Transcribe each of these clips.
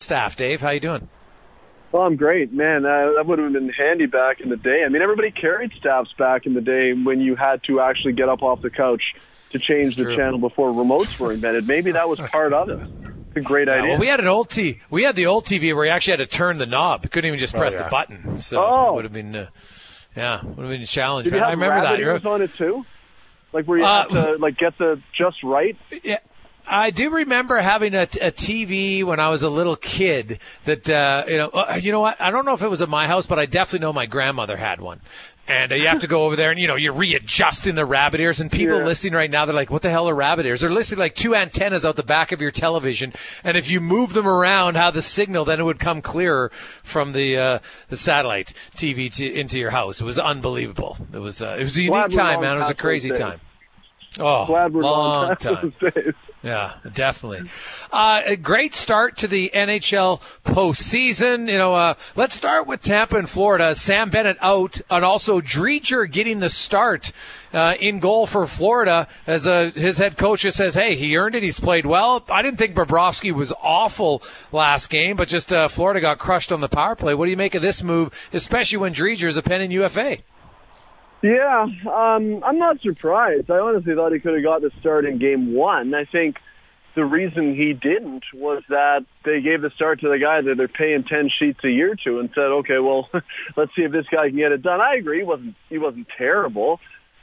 staff. Dave, how you doing? Well, I'm great, man. That would have been handy back in the day. I mean, everybody carried staffs back in the day when you had to actually get up off the couch to change the channel before remotes were invented. Maybe that was part of it. It's a great idea. Well, we had the old TV where you actually had to turn the knob. You couldn't even just press the button. So it would have been, would have been a challenge. Did you have I remember rabbit that. ears on it too? Like where you have to get the just right? Yeah. I do remember having a TV when I was a little kid that, you know what? I don't know if it was at my house, but I definitely know my grandmother had one. And you have to go over there and, you're readjusting the rabbit ears. And people listening right now, they're like, what the hell are rabbit ears? They're listening like two antennas out the back of your television. And if you move them around, how the signal, then it would come clearer from the satellite TV into your house. It was unbelievable. It was a unique time, man. It was a crazy time. Oh, long time. Yeah, definitely. A great start to the NHL postseason. Let's start with Tampa and Florida. Sam Bennett out, and also Driedger getting the start in goal for Florida as his head coach just says, hey, he earned it. He's played well. I didn't think Bobrovsky was awful last game, but just Florida got crushed on the power play. What do you make of this move, especially when Driedger is a pending UFA? Yeah, I'm not surprised. I honestly thought he could have got the start in game one. I think the reason he didn't was that they gave the start to the guy that they're paying 10 sheets a year to and said, okay, well, let's see if this guy can get it done. I agree, he wasn't terrible.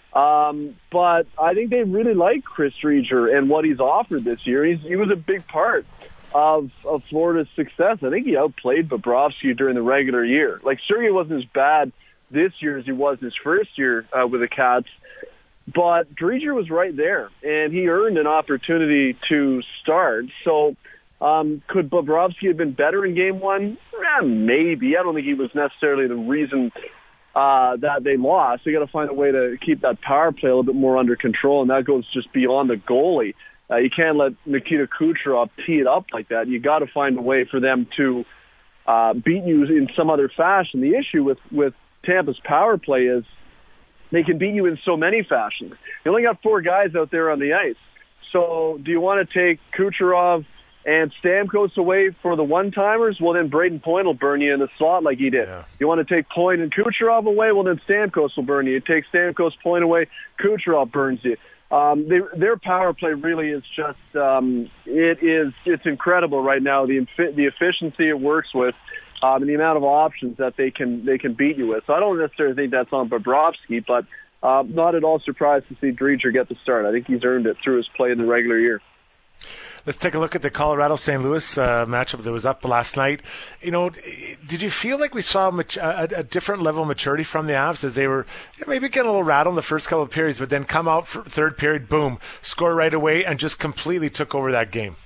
But I think they really like Chris Driedger and what he's offered this year. He was a big part of Florida's success. I think he outplayed Bobrovsky during the regular year. Like, sure, he wasn't as bad this year as he was his first year with the Cats, but Driedger was right there, and he earned an opportunity to start. So could Bobrovsky have been better in game one? Maybe. I don't think he was necessarily the reason that they lost. They got to find a way to keep that power play a little bit more under control, and that goes just beyond the goalie. You can't let Nikita Kucherov tee it up like that. You got to find a way for them to beat you in some other fashion. The issue with Tampa's power play is they can beat you in so many fashions. You only got 4 guys out there on the ice. So do you want to take Kucherov and Stamkos away for the one-timers? Well, then Braden Point will burn you in the slot like he did. Yeah. You want to take Point and Kucherov away? Well, then Stamkos will burn you. You take Stamkos, Point away, Kucherov burns you. Their power play really is just it's incredible right now, the efficiency it works with. And the amount of options that they can beat you with. So I don't necessarily think that's on Bobrovsky, but not at all surprised to see Driedger get the start. I think he's earned it through his play in the regular year. Let's take a look at the Colorado-St. Louis matchup that was up last night. Did you feel like we saw a different level of maturity from the Avs as they were maybe getting a little rattled in the first couple of periods, but then come out for third period, boom, score right away, and just completely took over that game?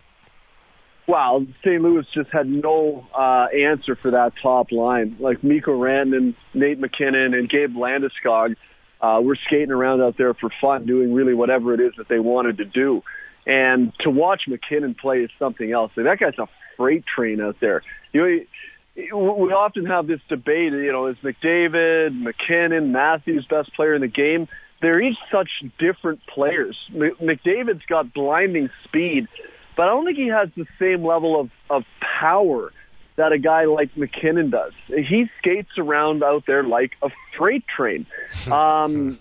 Wow, St. Louis just had no answer for that top line. Like Mikko Rantanen, Nate McKinnon, and Gabe Landeskog were skating around out there for fun, doing really whatever it is that they wanted to do. And to watch McKinnon play is something else. Like, that guy's a freight train out there. We often have this debate, is McDavid, McKinnon, Matthews best player in the game? They're each such different players. McDavid's got blinding speed, but I don't think he has the same level of power that a guy like McKinnon does. He skates around out there like a freight train. And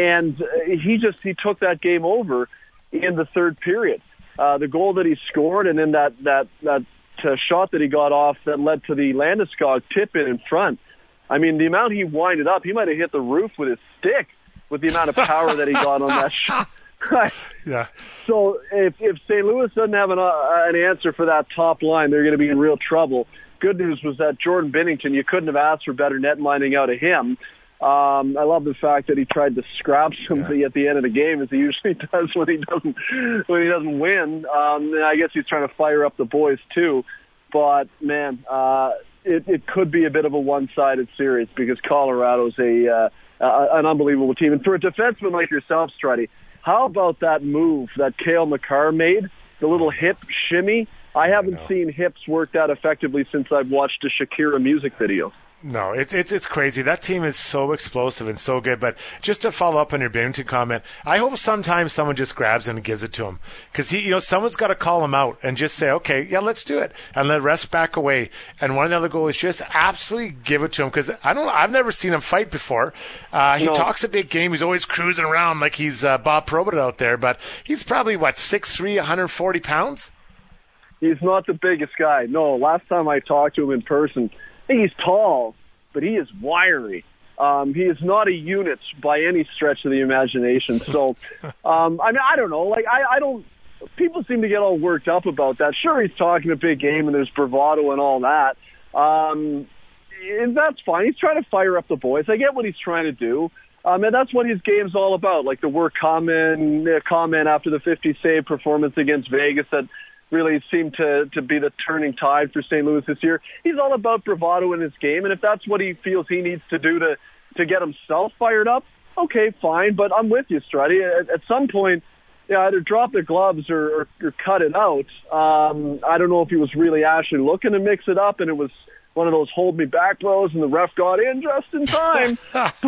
he took that game over in the third period. The goal that he scored and then that shot that he got off that led to the Landeskog tip in front. I mean, the amount he winded up, he might have hit the roof with his stick with the amount of power that he got on that shot. Yeah. So if St. Louis doesn't have an answer for that top line, they're going to be in real trouble. Good news was that Jordan Binnington, you couldn't have asked for better net lining out of him. I love the fact that he tried to scrap somebody at the end of the game, as he usually does when he doesn't win. And I guess he's trying to fire up the boys too. But man, it could be a bit of a one-sided series because Colorado's an unbelievable team. And for a defenseman like yourself, Strutty, how about that move that Cale Makar made, the little hip shimmy? I haven't seen hips work that effectively since I've watched a Shakira music video. No, it's crazy. That team is so explosive and so good. But just to follow up on your Barrington comment, I hope sometimes someone just grabs him and gives it to him, because someone's got to call him out and just say, okay, yeah, let's do it, and let rest back away. And one of the other goalies just absolutely give it to him, because I've never seen him fight before. He talks a big game. He's always cruising around like he's Bob Probert out there, but he's probably 6'3", 140 pounds. He's not the biggest guy. No, last time I talked to him in person. He's tall, but he is wiry. He is not a unit by any stretch of the imagination. So, I don't know. I don't. People seem to get all worked up about that. Sure, he's talking a big game, and there's bravado and all that. And that's fine. He's trying to fire up the boys. I get what he's trying to do. And that's what his game's all about. Like the word comment after the 50 save performance against Vegas that really seemed to be the turning tide for St. Louis this year. He's all about bravado in his game, and if that's what he feels he needs to do to get himself fired up, okay, fine. But I'm with you, Strutty. At some point, either drop the gloves or cut it out. I don't know if he was really actually looking to mix it up, and it was one of those hold me back throws, and the ref got in just in time.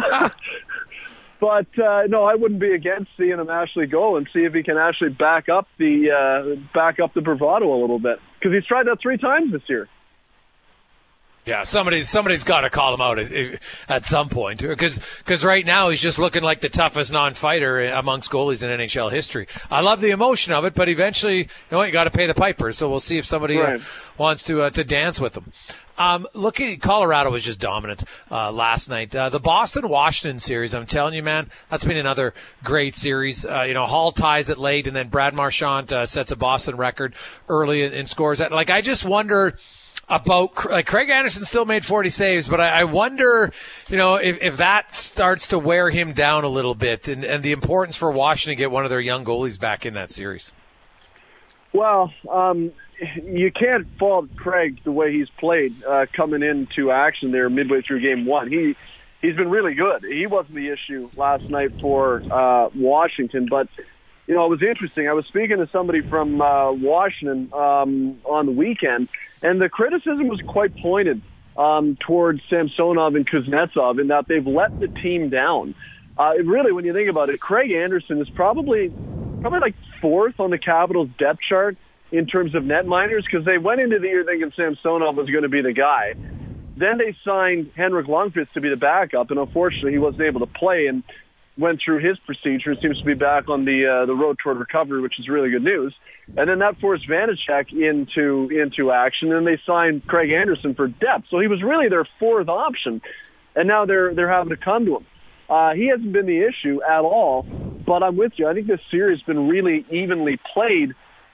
But no, I wouldn't be against seeing him actually go and see if he can actually back up the bravado a little bit, because he's tried that 3 times this year. Yeah, somebody's got to call him out at some point, because right now he's just looking like the toughest non-fighter amongst goalies in NHL history. I love the emotion of it, but eventually, you got to pay the piper. So we'll see if somebody wants to dance with him. Looking at Colorado was just dominant last night. The Boston-Washington series, I'm telling you, man, that's been another great series. Hall ties it late, and then Brad Marchand sets a Boston record early in scores. I just wonder about, Craig Anderson still made 40 saves, but I wonder, if that starts to wear him down a little bit, and the importance for Washington to get one of their young goalies back in that series. Well, you can't fault Craig the way he's played coming into action there midway through game 1. He's been really good. He wasn't the issue last night for Washington, but it was interesting. I was speaking to somebody from Washington on the weekend, and the criticism was quite pointed towards Samsonov and Kuznetsov in that they've let the team down. Really, when you think about it, Craig Anderson is probably like 4th on the Capitals depth chart in terms of netminders, because they went into the year thinking Samsonov was going to be the guy. Then they signed Henrik Lundqvist to be the backup, and unfortunately he wasn't able to play and went through his procedure. Seems to be back on the road toward recovery, which is really good news. And then that forced Vanacek into action, and they signed Craig Anderson for depth. So he was really their 4th option, and now they're having to come to him. He hasn't been the issue at all, but I'm with you. I think this series has been really evenly played.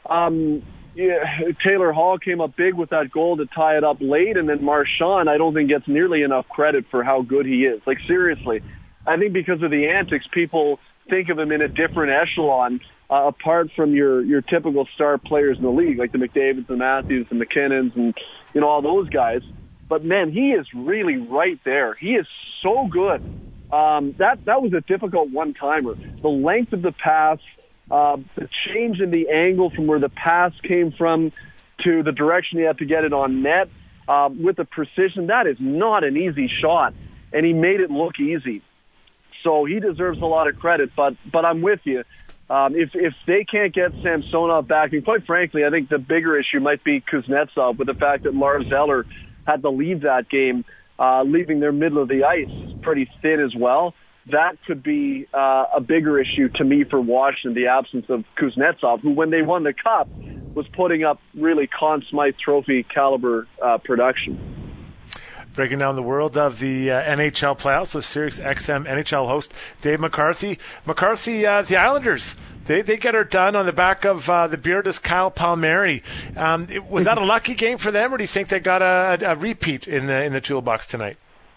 Taylor Hall came up big with that goal to tie it up late, and then Marchand, I don't think gets nearly enough credit for how good he is. Seriously, I think because of the antics, people think of him in a different echelon apart from your typical star players in the league, like the McDavids, the Matthews, the McKinnons, and all those guys. But man, he is really right there. He is so good. That was a difficult one-timer. The length of the pass, the change in the angle from where the pass came from to the direction he had to get it on net with the precision, that is not an easy shot, and he made it look easy. So he deserves a lot of credit, but I'm with you. If they can't get Samsonov back, and quite frankly, I think the bigger issue might be Kuznetsov with the fact that Lars Eller had to leave that game, leaving their middle of the ice pretty thin as well. That could be a bigger issue to me for Washington, the absence of Kuznetsov, who, when they won the Cup, was putting up really Conn Smythe Trophy caliber production. Breaking down the world of the NHL playoffs with Sirius XM NHL host Dave McCarthy. McCarthy, the Islanders, they get her done on the back of the beardless Kyle Palmieri. Was that a lucky game for them, or do you think they got a repeat in the toolbox tonight?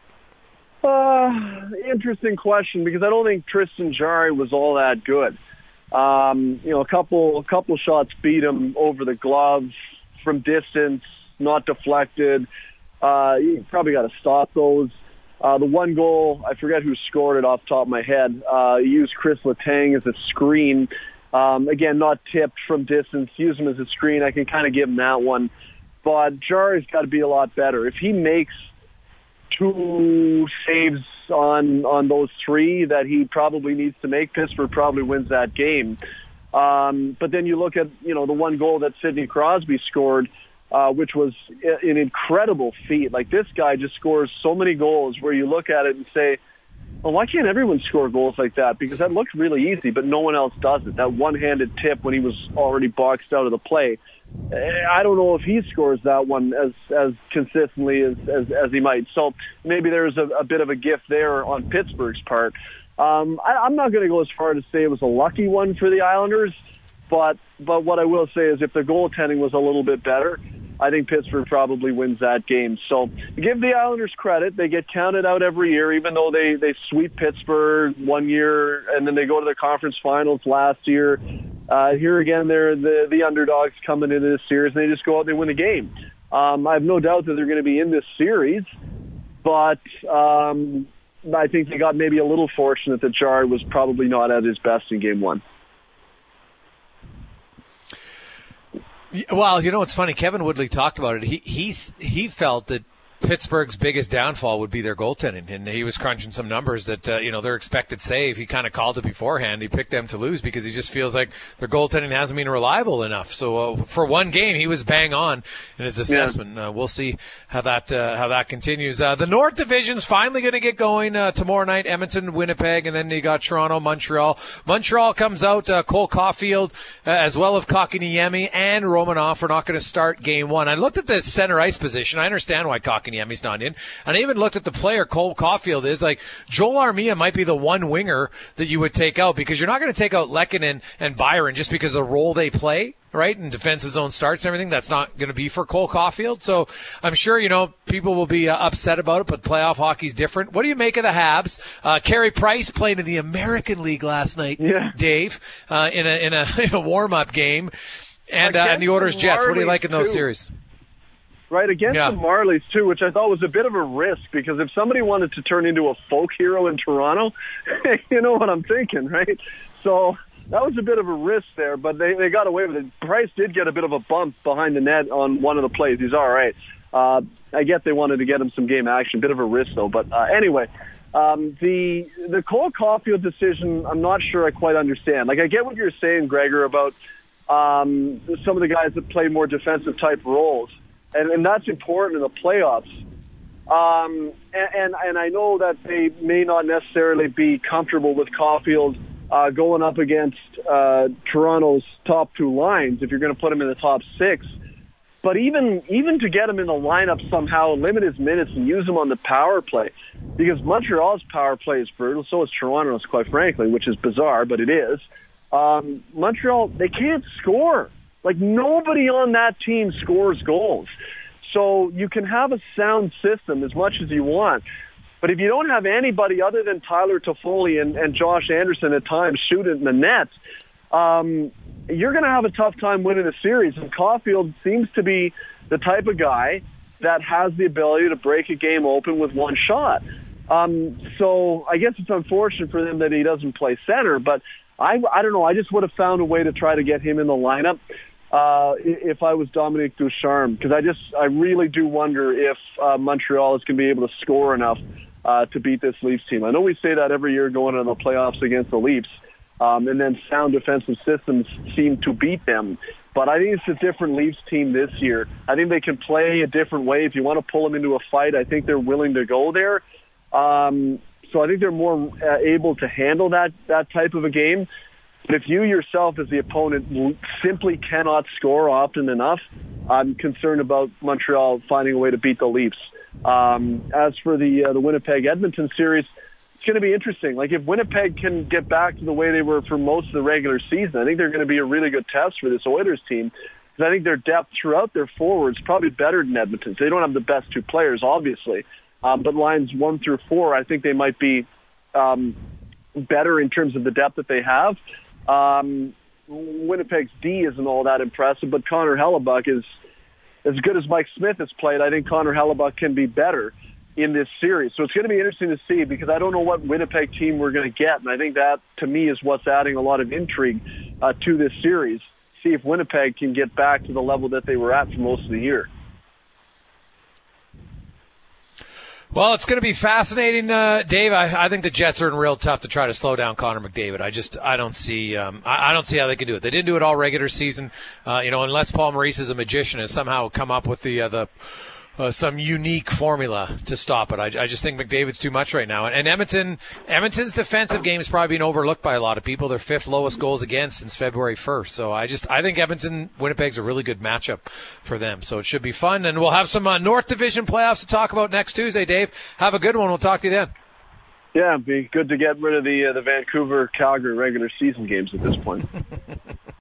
Interesting question, because I don't think Tristan Jarry was all that good. A couple shots beat him over the glove from distance, not deflected. You probably got to stop those. The one goal, I forget who scored it off the top of my head. He used Chris Letang as a screen, Again, not tipped from distance. Use him as a screen. I can kind of give him that one. But Jarry's got to be a lot better. If he makes 2 saves on those 3 that he probably needs to make, Pittsburgh probably wins that game. But then you look at, the one goal that Sidney Crosby scored, which was an incredible feat. Like, this guy just scores so many goals where you look at it and say, well, why can't everyone score goals like that? Because that looks really easy, but no one else does it. That one-handed tip when he was already boxed out of the play. I don't know if he scores that one as consistently as he might. So maybe there's a bit of a gift there on Pittsburgh's part. I'm not going to go as far to say it was a lucky one for the Islanders, but what I will say is if the goaltending was a little bit better, I think Pittsburgh probably wins that game. So give the Islanders credit. They get counted out every year, even though they sweep Pittsburgh one year and then they go to the conference finals last year. Here again, they're the underdogs coming into this series, and they just go out and they win the game. I have no doubt that they're going to be in this series, but I think they got maybe a little fortunate that Jarry was probably not at his best in game 1. Well, it's funny. Kevin Woodley talked about it. He felt that Pittsburgh's biggest downfall would be their goaltending, and he was crunching some numbers that their expected save. He kind of called it beforehand. He picked them to lose because he just feels like their goaltending hasn't been reliable enough. So for one game, he was bang on in his assessment. Yeah. We'll see how that continues. The North Division's finally going to get going tomorrow night. Edmonton, Winnipeg, and then you got Toronto, Montreal. Montreal comes out. Cole Caulfield, as well as Kotkaniemi and Romanov are not going to start game 1. I looked at the center ice position. I understand why Kotkaniemi's not in. And I even looked at the player Cole Caulfield is. Like, Joel Armia might be the one winger that you would take out, because you're not going to take out Lehkonen and Byron just because of the role they play, right, in defensive zone starts and everything. That's not going to be for Cole Caulfield. So I'm sure, people will be upset about it, but playoff hockey's different. What do you make of the Habs? Carey Price played in the American League last night, Dave, in a warm-up game. And the Oilers Jets. What do you like in those series? Right, against the Marlies, too, which I thought was a bit of a risk, because if somebody wanted to turn into a folk hero in Toronto, you know what I'm thinking, right? So that was a bit of a risk there, but they got away with it. Price did get a bit of a bump behind the net on one of the plays. He's all right. I get they wanted to get him some game action. Bit of a risk, though. But anyway, the Cole Caulfield decision, I'm not sure I quite understand. Like, I get what you're saying, Gregor, about some of the guys that play more defensive-type roles. And that's important in the playoffs. And I know that they may not necessarily be comfortable with Caulfield going up against Toronto's top 2 lines if you're going to put him in the top 6. But even to get him in the lineup somehow, limit his minutes and use him on the power play, because Montreal's power play is brutal, so is Toronto's, quite frankly, which is bizarre, but it is. Montreal, they can't score. Like, nobody on that team scores goals. So you can have a sound system as much as you want, but if you don't have anybody other than Tyler Toffoli and Josh Anderson at times shoot it in the net, you're going to have a tough time winning a series. And Caulfield seems to be the type of guy that has the ability to break a game open with one shot. So I guess it's unfortunate for them that he doesn't play center, but I don't know. I just would have found a way to try to get him in the lineup if I was Dominique Ducharme, because I really do wonder if Montreal is going to be able to score enough to beat this Leafs team. I know we say that every year going into the playoffs against the Leafs, and then sound defensive systems seem to beat them. But I think it's a different Leafs team this year. I think they can play a different way. If you want to pull them into a fight, I think they're willing to go there. So I think they're more able to handle that type of a game. But if you yourself as the opponent simply cannot score often enough, I'm concerned about Montreal finding a way to beat the Leafs. As for the Winnipeg-Edmonton series, it's going to be interesting. Like, if Winnipeg can get back to the way they were for most of the regular season, I think they're going to be a really good test for this Oilers team, because I think their depth throughout their forwards is probably better than Edmonton's. They don't have the best 2 players, obviously, but lines 1 through 4, I think they might be better in terms of the depth that they have. Winnipeg's D isn't all that impressive, but Connor Hellebuck is as good as Mike Smith has played. I think Connor Hellebuck can be better. in this series. So it's going to be interesting to see, because I don't know what Winnipeg team we're going to get. And I think that, to me, is what's adding a lot of intrigue to this series. See if Winnipeg can get back to the level that they were at for most of the year. Well, it's going to be fascinating, Dave. I think the Jets are in real tough to try to slow down Connor McDavid. I don't see how they can do it. They didn't do it all regular season, unless Paul Maurice is a magician and somehow come up with some unique formula to stop it. I just think McDavid's too much right now. And Edmonton's defensive game is probably being overlooked by a lot of people. Their 5th lowest goals against since February 1st. So I think Winnipeg's a really good matchup for them. So it should be fun. And we'll have some North Division playoffs to talk about next Tuesday, Dave. Have a good one. We'll talk to you then. Yeah, it'd be good to get rid of the Vancouver-Calgary regular season games at this point.